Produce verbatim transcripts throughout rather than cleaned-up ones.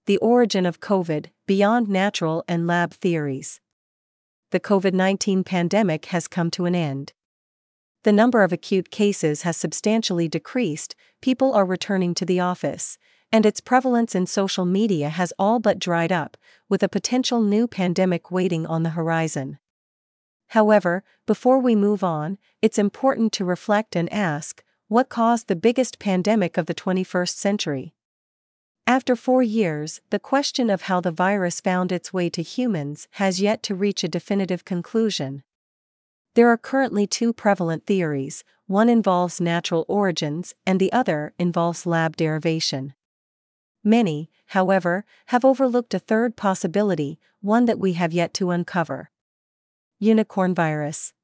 The origin of COVID, beyond natural and lab theories. The COVID nineteen pandemic has come to an end. The number of acute cases has substantially decreased, people are returning to the office, and its prevalence in social media has all but dried up, with a potential new pandemic waiting on the horizon. However, before we move on, it's important to reflect and ask, what caused the biggest pandemic of the twenty-first century? After four years, the question of how the virus found its way to humans has yet to reach a definitive conclusion. There are currently two prevalent theories, one involves natural origins and the other involves lab derivation. Many, however, have overlooked a third possibility, one that we have yet to uncover. Unicorn virus.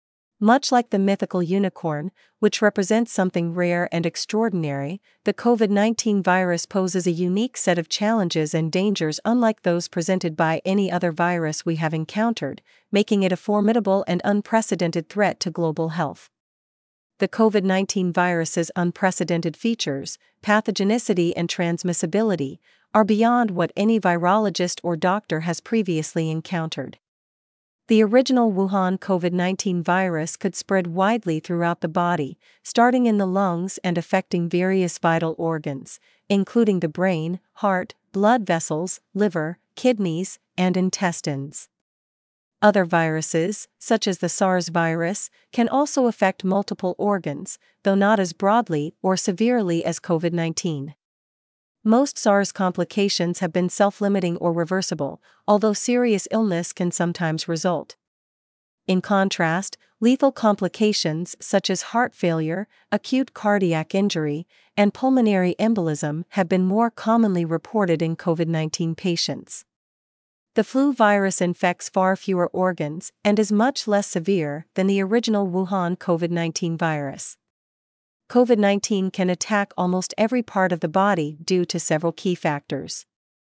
Much like the mythical unicorn, which represents something rare and extraordinary, the COVID nineteen virus poses a unique set of challenges and dangers unlike those presented by any other virus we have encountered, making it a formidable and unprecedented threat to global health. The COVID nineteen virus's unprecedented features, pathogenicity and transmissibility, are beyond what any virologist or doctor has previously encountered. The original Wuhan COVID nineteen virus could spread widely throughout the body, starting in the lungs and affecting various vital organs, including the brain, heart, blood vessels, liver, kidneys, and intestines. Other viruses, such as the SARS virus, can also affect multiple organs, though not as broadly or severely as COVID nineteen. Most SARS complications have been self-limiting or reversible, although serious illness can sometimes result. In contrast, lethal complications such as heart failure, acute cardiac injury, and pulmonary embolism have been more commonly reported in COVID nineteen patients. The flu virus infects far fewer organs and is much less severe than the original Wuhan COVID nineteen virus. COVID nineteen can attack almost every part of the body due to several key factors.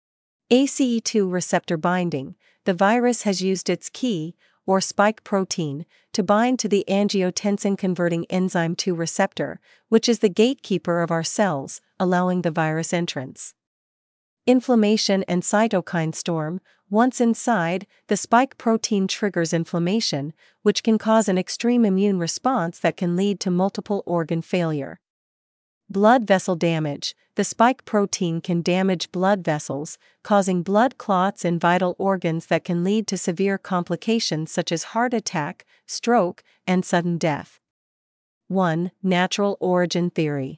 A C E two receptor binding. The virus has used its key, or spike protein, to bind to the angiotensin-converting enzyme two receptor, which is the gatekeeper of our cells, allowing the virus entrance. Inflammation and cytokine storm. Once inside, the spike protein triggers inflammation, which can cause an extreme immune response that can lead to multiple organ failure. Blood vessel damage. The spike protein can damage blood vessels, causing blood clots in vital organs that can lead to severe complications such as heart attack, stroke, and sudden death. one. Natural origin theory.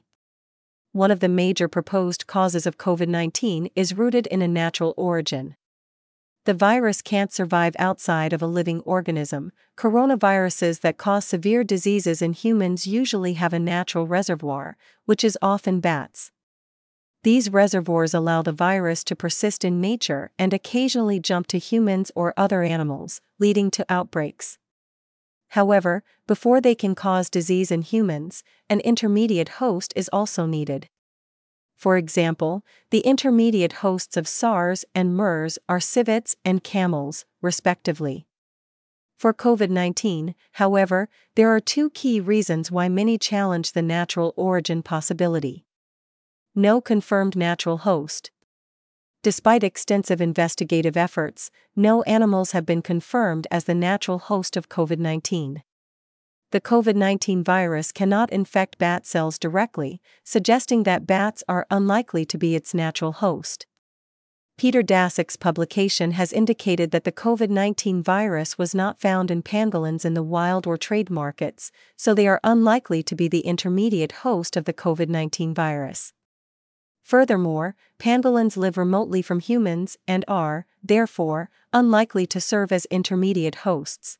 One of the major proposed causes of COVID nineteen is rooted in a natural origin. The virus can't survive outside of a living organism. Coronaviruses that cause severe diseases in humans usually have a natural reservoir, which is often bats. These reservoirs allow the virus to persist in nature and occasionally jump to humans or other animals, leading to outbreaks. However, before they can cause disease in humans, an intermediate host is also needed. For example, the intermediate hosts of SARS and MERS are civets and camels, respectively. For COVID nineteen, however, there are two key reasons why many challenge the natural origin possibility. No confirmed natural host. Despite extensive investigative efforts, no animals have been confirmed as the natural host of COVID nineteen. The COVID nineteen virus cannot infect bat cells directly, suggesting that bats are unlikely to be its natural host. Peter Daszak's publication has indicated that the COVID nineteen virus was not found in pangolins in the wild or trade markets, so they are unlikely to be the intermediate host of the COVID nineteen virus. Furthermore, pangolins live remotely from humans and are, therefore, unlikely to serve as intermediate hosts.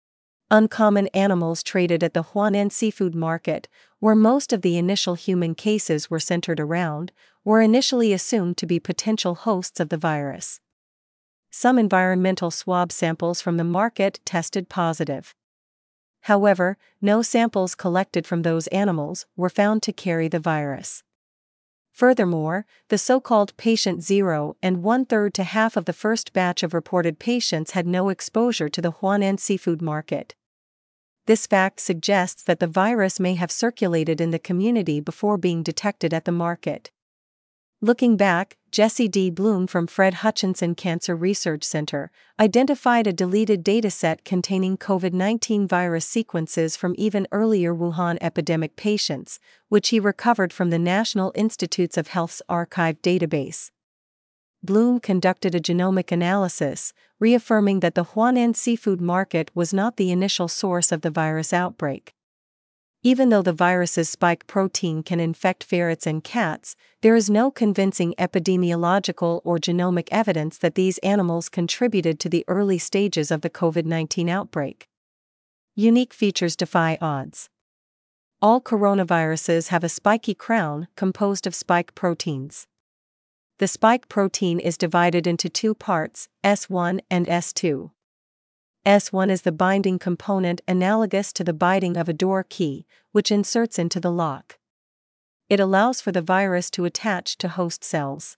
Uncommon animals traded at the Huanan seafood market, where most of the initial human cases were centered around, were initially assumed to be potential hosts of the virus. Some environmental swab samples from the market tested positive. However, no samples collected from those animals were found to carry the virus. Furthermore, the so-called patient zero and one-third to half of the first batch of reported patients had no exposure to the Huanan seafood market. This fact suggests that the virus may have circulated in the community before being detected at the market. Looking back, Jesse D. Bloom from Fred Hutchinson Cancer Research Center identified a deleted dataset containing COVID nineteen virus sequences from even earlier Wuhan epidemic patients, which he recovered from the National Institutes of Health's archive database. Bloom conducted a genomic analysis, reaffirming that the Huanan seafood market was not the initial source of the virus outbreak. Even though the virus's spike protein can infect ferrets and cats, there is no convincing epidemiological or genomic evidence that these animals contributed to the early stages of the COVID nineteen outbreak. Unique features defy odds. All coronaviruses have a spiky crown composed of spike proteins. The spike protein is divided into two parts, S one and S two. S one is the binding component analogous to the binding of a door key, which inserts into the lock. It allows for the virus to attach to host cells.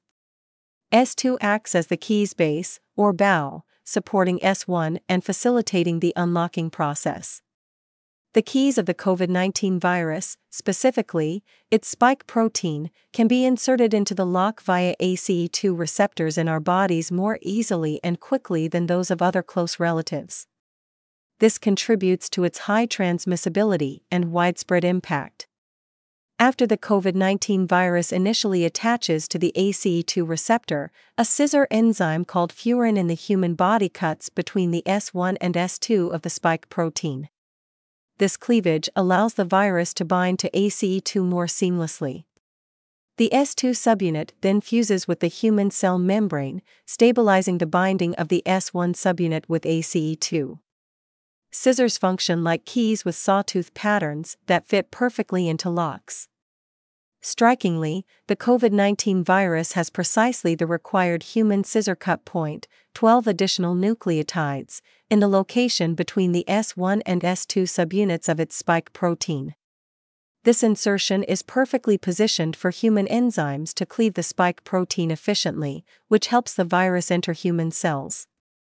S two acts as the key's base, or bow, supporting S one and facilitating the unlocking process. The keys of the COVID nineteen virus, specifically, its spike protein, can be inserted into the lock via A C E two receptors in our bodies more easily and quickly than those of other close relatives. This contributes to its high transmissibility and widespread impact. After the COVID nineteen virus initially attaches to the A C E two receptor, a scissor enzyme called furin in the human body cuts between the S one and S two of the spike protein. This cleavage allows the virus to bind to A C E two more seamlessly. The S two subunit then fuses with the human cell membrane, stabilizing the binding of the S one subunit with A C E two. Scissors function like keys with sawtooth patterns that fit perfectly into locks. Strikingly, the COVID nineteen virus has precisely the required human scissor cut point, twelve additional nucleotides, in the location between the S one and S two subunits of its spike protein. This insertion is perfectly positioned for human enzymes to cleave the spike protein efficiently, which helps the virus enter human cells.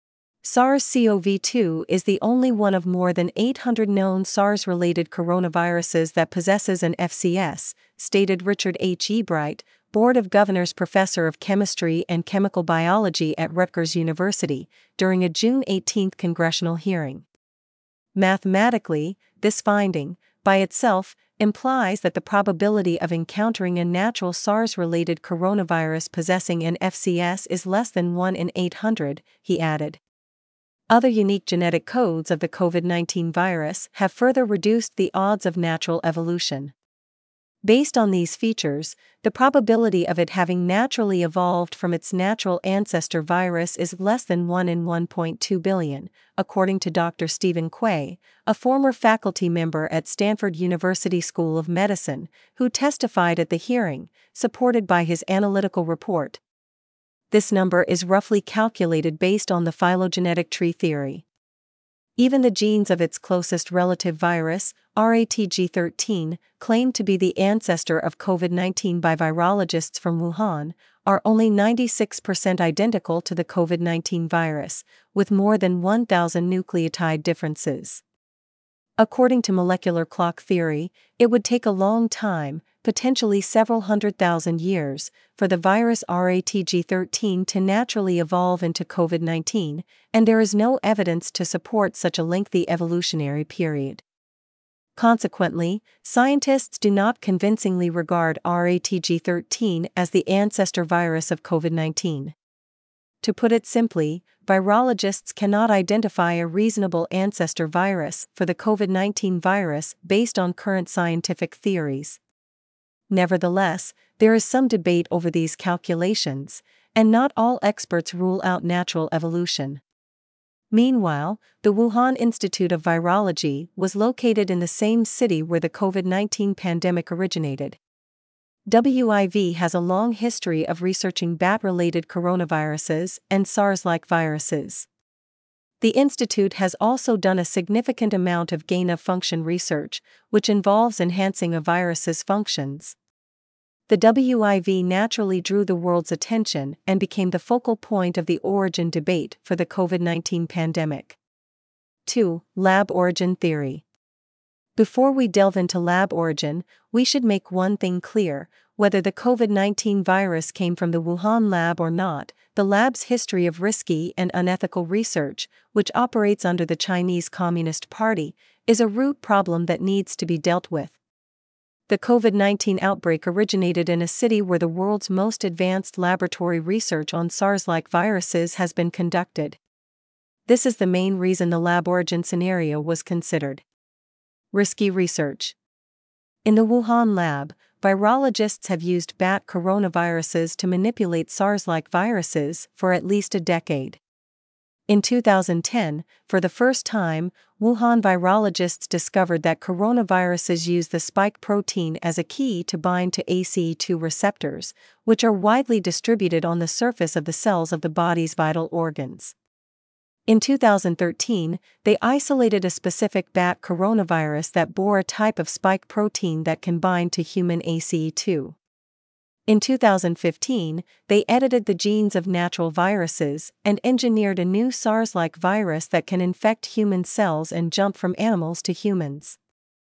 SARS-C o V two is the only one of more than eight hundred known SARS-related coronaviruses that possesses an F C S, stated Richard H. Ebright, Board of Governors Professor of Chemistry and Chemical Biology at Rutgers University, during a June eighteenth congressional hearing. Mathematically, this finding, by itself, implies that the probability of encountering a natural SARS-related coronavirus possessing an F C S is less than one in eight hundred, he added. Other unique genetic codes of the COVID nineteen virus have further reduced the odds of natural evolution. Based on these features, the probability of it having naturally evolved from its natural ancestor virus is less than one in one point two billion, according to Doctor Stephen Quay, a former faculty member at Stanford University School of Medicine, who testified at the hearing, supported by his analytical report. This number is roughly calculated based on the phylogenetic tree theory. Even the genes of its closest relative virus, R A T G thirteen, claimed to be the ancestor of COVID nineteen by virologists from Wuhan, are only ninety-six percent identical to the COVID nineteen virus, with more than one thousand nucleotide differences. According to molecular clock theory, it would take a long time, potentially several hundred thousand years, for the virus R A T G thirteen to naturally evolve into COVID nineteen, and there is no evidence to support such a lengthy evolutionary period. Consequently, scientists do not convincingly regard R A T G thirteen as the ancestor virus of COVID nineteen. To put it simply, virologists cannot identify a reasonable ancestor virus for the COVID nineteen virus based on current scientific theories. Nevertheless, there is some debate over these calculations, and not all experts rule out natural evolution. Meanwhile, the Wuhan Institute of Virology was located in the same city where the COVID nineteen pandemic originated. W I V has a long history of researching bat-related coronaviruses and SARS-like viruses. The institute has also done a significant amount of gain-of-function research, which involves enhancing a virus's functions. The W I V naturally drew the world's attention and became the focal point of the origin debate for the COVID nineteen pandemic. two. Lab origin theory. Before we delve into lab origin, we should make one thing clear: Whether the COVID nineteen virus came from the Wuhan lab or not, the lab's history of risky and unethical research, which operates under the Chinese Communist Party, is a root problem that needs to be dealt with. The COVID nineteen outbreak originated in a city where the world's most advanced laboratory research on SARS-like viruses has been conducted. This is the main reason the lab origin scenario was considered. Risky research. In the Wuhan lab, virologists have used bat coronaviruses to manipulate SARS-like viruses for at least a decade. In two thousand ten, for the first time, Wuhan virologists discovered that coronaviruses use the spike protein as a key to bind to A C E two receptors, which are widely distributed on the surface of the cells of the body's vital organs. In two thousand thirteen, they isolated a specific bat coronavirus that bore a type of spike protein that can bind to human A C E two. In two thousand fifteen, they edited the genes of natural viruses and engineered a new SARS-like virus that can infect human cells and jump from animals to humans.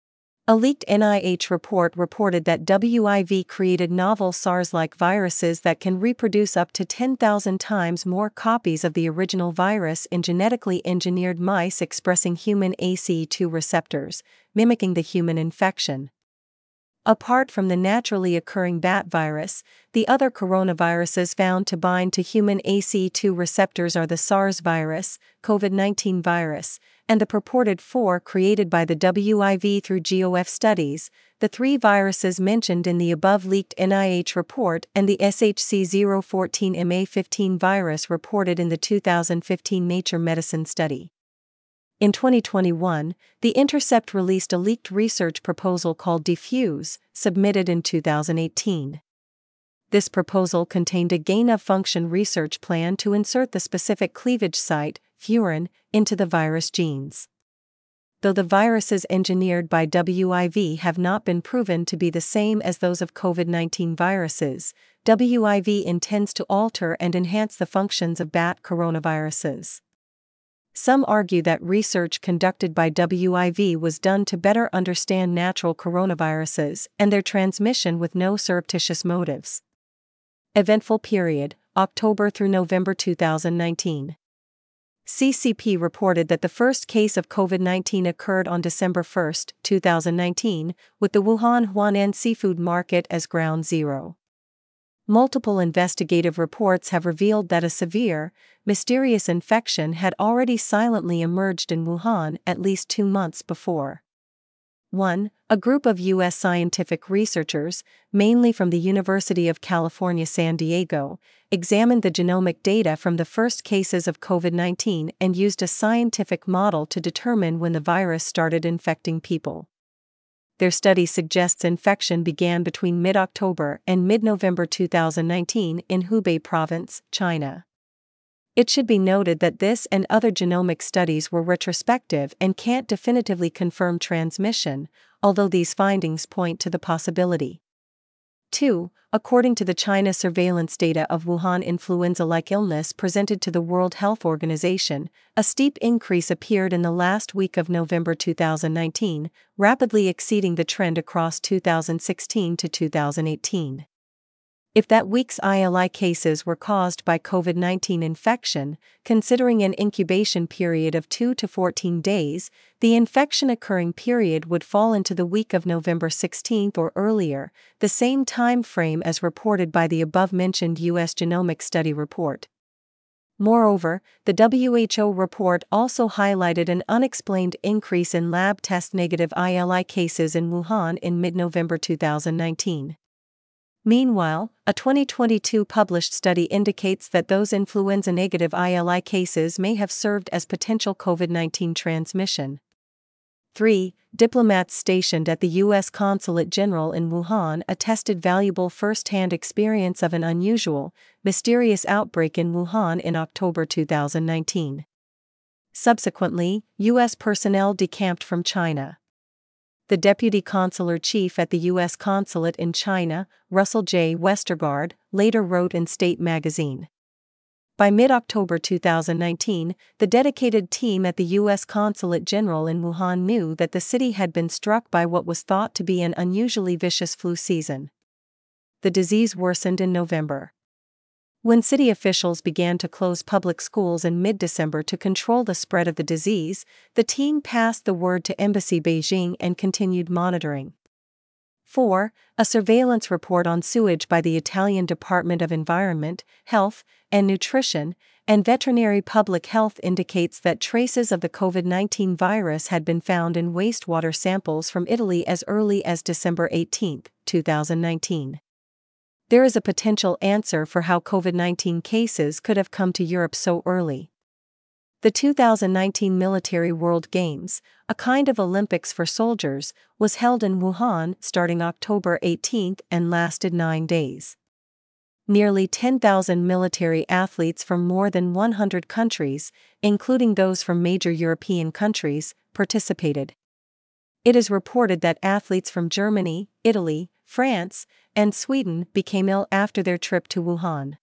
A leaked N I H report reported that W I V created novel SARS-like viruses that can reproduce up to ten thousand times more copies of the original virus in genetically engineered mice expressing human A C E two receptors, mimicking the human infection. Apart from the naturally occurring bat virus, the other coronaviruses found to bind to human A C E two receptors are the SARS virus, COVID nineteen virus, and the purported four created by the W I V through G O F studies, the three viruses mentioned in the above leaked N I H report and the S H C zero fourteen M A fifteen virus reported in the two thousand fifteen Nature Medicine study. In twenty twenty-one, The Intercept released a leaked research proposal called Diffuse, submitted in two thousand eighteen. This proposal contained a gain-of-function research plan to insert the specific cleavage site, furin, into the virus genes. Though the viruses engineered by W I V have not been proven to be the same as those of COVID nineteen viruses, W I V intends to alter and enhance the functions of bat coronaviruses. Some argue that research conducted by W I V was done to better understand natural coronaviruses and their transmission with no surreptitious motives. Eventful period, October through November two thousand nineteen. C C P reported that the first case of COVID nineteen occurred on December first, two thousand nineteen, with the Wuhan Huanan seafood market as ground zero. Multiple investigative reports have revealed that a severe, mysterious infection had already silently emerged in Wuhan at least two months before. one. A group of U S scientific researchers, mainly from the University of California, San Diego, examined the genomic data from the first cases of COVID nineteen and used a scientific model to determine when the virus started infecting people. Their study suggests infection began between mid-October and mid-November two thousand nineteen in Hubei Province, China. It should be noted that this and other genomic studies were retrospective and can't definitively confirm transmission, although these findings point to the possibility. two. According to the China surveillance data of Wuhan influenza-like illness presented to the World Health Organization, a steep increase appeared in the last week of November two thousand nineteen, rapidly exceeding the trend across two thousand sixteen to two thousand eighteen. If that week's I L I cases were caused by COVID nineteen infection, considering an incubation period of two to fourteen days, the infection occurring period would fall into the week of November sixteenth or earlier, the same time frame as reported by the above-mentioned U S genomic study report. Moreover, the W H O report also highlighted an unexplained increase in lab test-negative I L I cases in Wuhan in mid-November two thousand nineteen. Meanwhile, a twenty twenty-two published study indicates that those influenza-negative I L I cases may have served as potential COVID nineteen transmission. three. Diplomats stationed at the U S Consulate General in Wuhan attested valuable first-hand experience of an unusual, mysterious outbreak in Wuhan in October two thousand nineteen. Subsequently, U S personnel decamped from China. The deputy consular chief at the U S consulate in China, Russell J. Westergaard, later wrote in State magazine. By mid-October two thousand nineteen, the dedicated team at the U S Consulate General in Wuhan knew that the city had been struck by what was thought to be an unusually vicious flu season. the disease worsened in November. When city officials began to close public schools in mid-December to control the spread of the disease, the team passed the word to Embassy Beijing and continued monitoring. four. A surveillance report on sewage by the Italian Department of Environment, Health, and Nutrition, and Veterinary Public Health indicates that traces of the COVID nineteen virus had been found in wastewater samples from Italy as early as December eighteenth, two thousand nineteen. There is a potential answer for how COVID nineteen cases could have come to Europe so early. The two thousand nineteen Military World Games, a kind of Olympics for soldiers, was held in Wuhan starting October eighteenth and lasted nine days. Nearly ten thousand military athletes from more than one hundred countries, including those from major European countries, participated. It is reported that athletes from Germany, Italy, France, and Sweden became ill after their trip to Wuhan.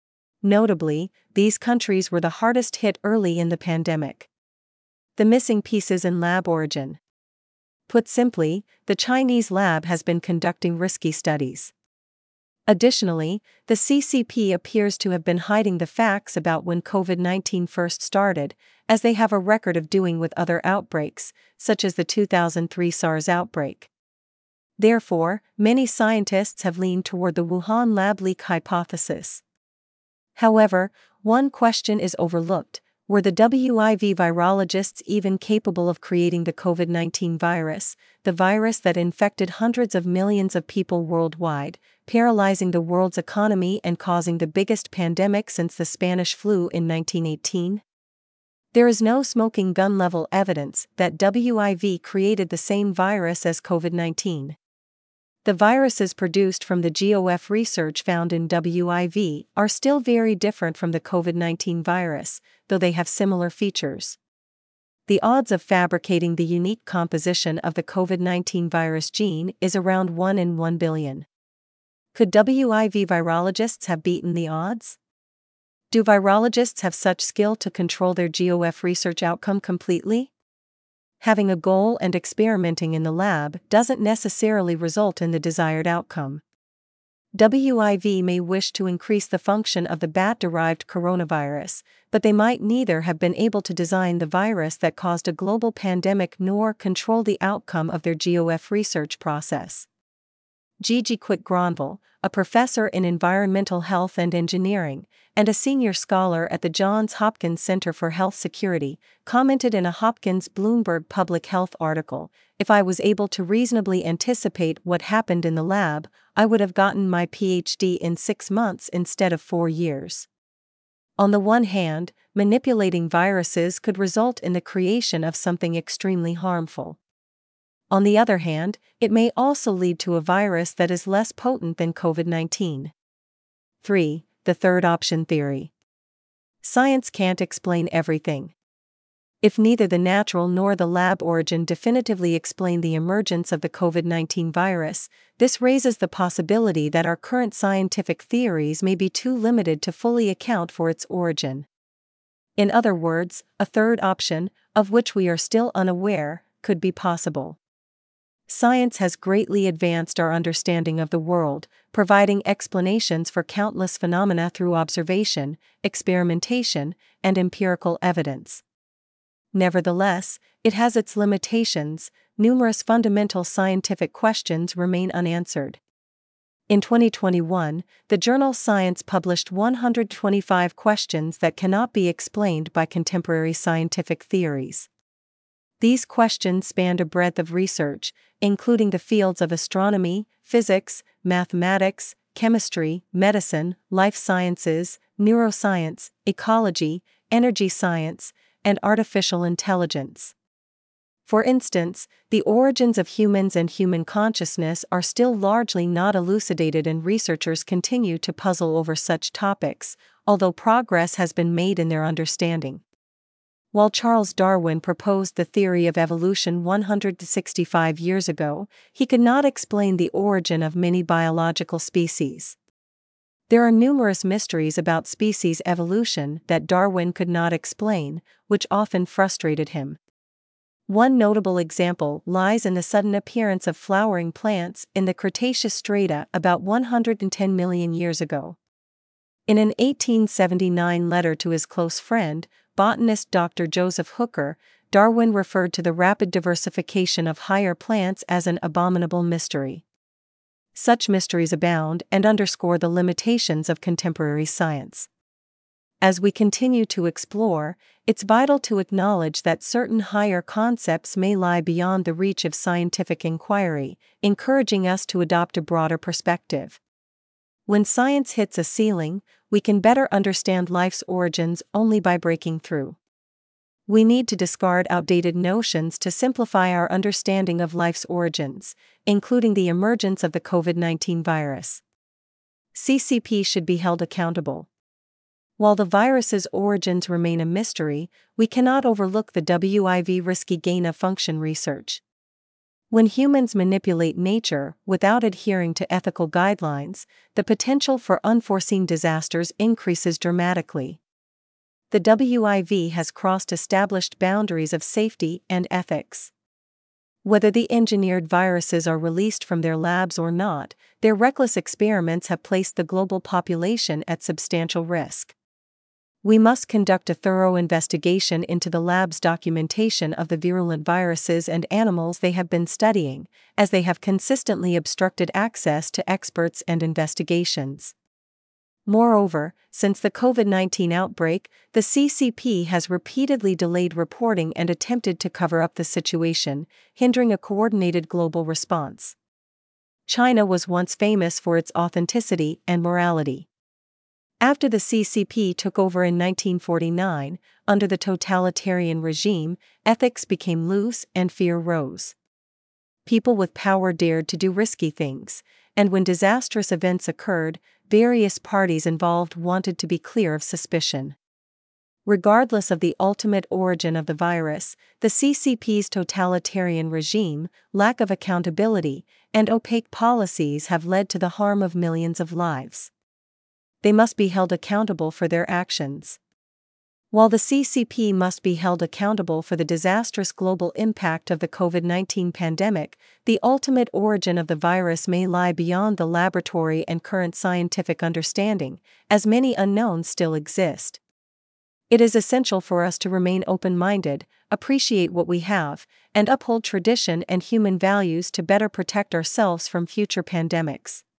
Notably, these countries were the hardest hit early in the pandemic. The missing pieces in lab origin. Put simply, the Chinese lab has been conducting risky studies. Additionally, the C C P appears to have been hiding the facts about when COVID nineteen first started, as they have a record of doing with other outbreaks, such as the two thousand three SARS outbreak. Therefore, many scientists have leaned toward the Wuhan lab leak hypothesis. However, one question is overlooked: were the W I V virologists even capable of creating the COVID nineteen virus, the virus that infected hundreds of millions of people worldwide, paralyzing the world's economy and causing the biggest pandemic since the Spanish flu in nineteen eighteen? There is no smoking gun level evidence that W I V created the same virus as COVID nineteen. The viruses produced from the G O F research found in W I V are still very different from the COVID nineteen virus, though they have similar features. The odds of fabricating the unique composition of the COVID nineteen virus gene is around one in one billion. Could W I V virologists have beaten the odds? Do virologists have such skill to control their G O F research outcome completely? Having a goal and experimenting in the lab doesn't necessarily result in the desired outcome. W I V may wish to increase the function of the bat-derived coronavirus, but they might neither have been able to design the virus that caused a global pandemic nor control the outcome of their G O F research process. Gigi Quick-Gronville, a professor in environmental health and engineering, and a senior scholar at the Johns Hopkins Center for Health Security, commented in a Hopkins Bloomberg Public Health article, "If I was able to reasonably anticipate what happened in the lab, I would have gotten my PhD in six months instead of four years." On the one hand, manipulating viruses could result in the creation of something extremely harmful. On the other hand, it may also lead to a virus that is less potent than COVID nineteen. three. The third option theory. Science can't explain everything. If neither the natural nor the lab origin definitively explain the emergence of the COVID nineteen virus, this raises the possibility that our current scientific theories may be too limited to fully account for its origin. In other words, a third option, of which we are still unaware, could be possible. Science has greatly advanced our understanding of the world, providing explanations for countless phenomena through observation, experimentation, and empirical evidence. Nevertheless, it has its limitations. Numerous fundamental scientific questions remain unanswered. In twenty twenty-one, the journal Science published one hundred twenty-five questions that cannot be explained by contemporary scientific theories. These questions spanned a breadth of research, including the fields of astronomy, physics, mathematics, chemistry, medicine, life sciences, neuroscience, ecology, energy science, and artificial intelligence. For instance, the origins of humans and human consciousness are still largely not elucidated, and researchers continue to puzzle over such topics, although progress has been made in their understanding. While Charles Darwin proposed the theory of evolution one hundred sixty-five years ago, he could not explain the origin of many biological species. There are numerous mysteries about species evolution that Darwin could not explain, which often frustrated him. One notable example lies in the sudden appearance of flowering plants in the Cretaceous strata about one hundred ten million years ago. In an eighteen seventy-nine letter to his close friend, botanist Doctor Joseph Hooker, Darwin referred to the rapid diversification of higher plants as an abominable mystery. Such mysteries abound and underscore the limitations of contemporary science. As we continue to explore, it's vital to acknowledge that certain higher concepts may lie beyond the reach of scientific inquiry, encouraging us to adopt a broader perspective. When science hits a ceiling, we can better understand life's origins only by breaking through. We need to discard outdated notions to simplify our understanding of life's origins, including the emergence of the COVID nineteen virus. C C P should be held accountable. While the virus's origins remain a mystery, we cannot overlook the W I V risky gain-of-function research. When humans manipulate nature without adhering to ethical guidelines, the potential for unforeseen disasters increases dramatically. The W I V has crossed established boundaries of safety and ethics. Whether the engineered viruses are released from their labs or not, their reckless experiments have placed the global population at substantial risk. We must conduct a thorough investigation into the lab's documentation of the virulent viruses and animals they have been studying, as they have consistently obstructed access to experts and investigations. Moreover, since the COVID nineteen outbreak, the C C P has repeatedly delayed reporting and attempted to cover up the situation, hindering a coordinated global response. China was once famous for its authenticity and morality. After the C C P took over in nineteen forty-nine, under the totalitarian regime, ethics became loose and fear rose. People with power dared to do risky things, and when disastrous events occurred, various parties involved wanted to be clear of suspicion. Regardless of the ultimate origin of the virus, the C C P's totalitarian regime, lack of accountability, and opaque policies have led to the harm of millions of lives. They must be held accountable for their actions. While the C C P must be held accountable for the disastrous global impact of the COVID nineteen pandemic, the ultimate origin of the virus may lie beyond the laboratory and current scientific understanding, as many unknowns still exist. It is essential for us to remain open-minded, appreciate what we have, and uphold tradition and human values to better protect ourselves from future pandemics.